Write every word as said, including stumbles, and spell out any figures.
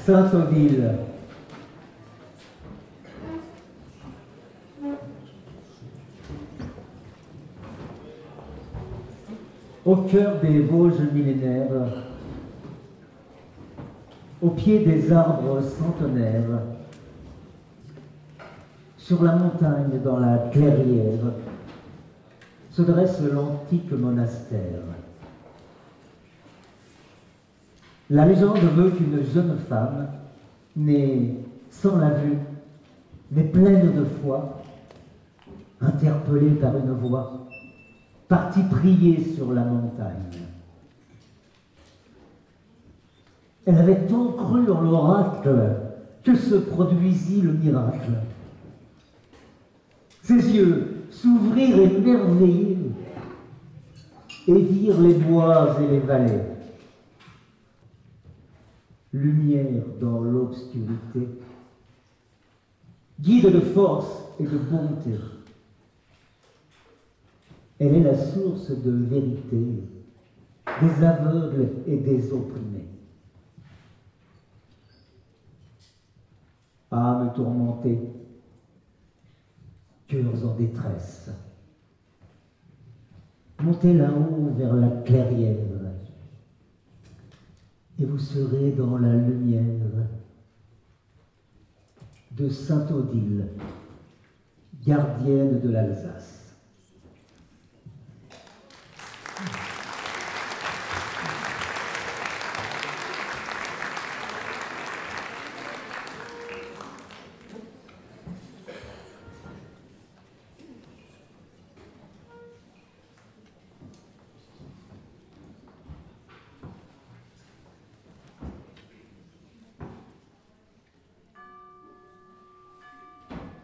Sainte-Odile. Au cœur des Vosges millénaires, au pied des arbres centenaires, sur la montagne dans la clairière, se dresse l'antique monastère. La légende veut qu'une jeune femme, née sans la vue, mais pleine de foi, interpellée par une voix, partit prier sur la montagne. Elle avait tant cru en l'oracle que se produisit le miracle. Ses yeux s'ouvrirent émerveillés et virent les bois et les vallées. Lumière dans l'obscurité, guide de force et de bonté. Elle est la source de vérité des aveugles et des opprimés. Âmes tourmentées, cœurs en détresse, montez là-haut vers la clairière et vous serez dans la lumière de Sainte-Odile, gardienne de l'Alsace.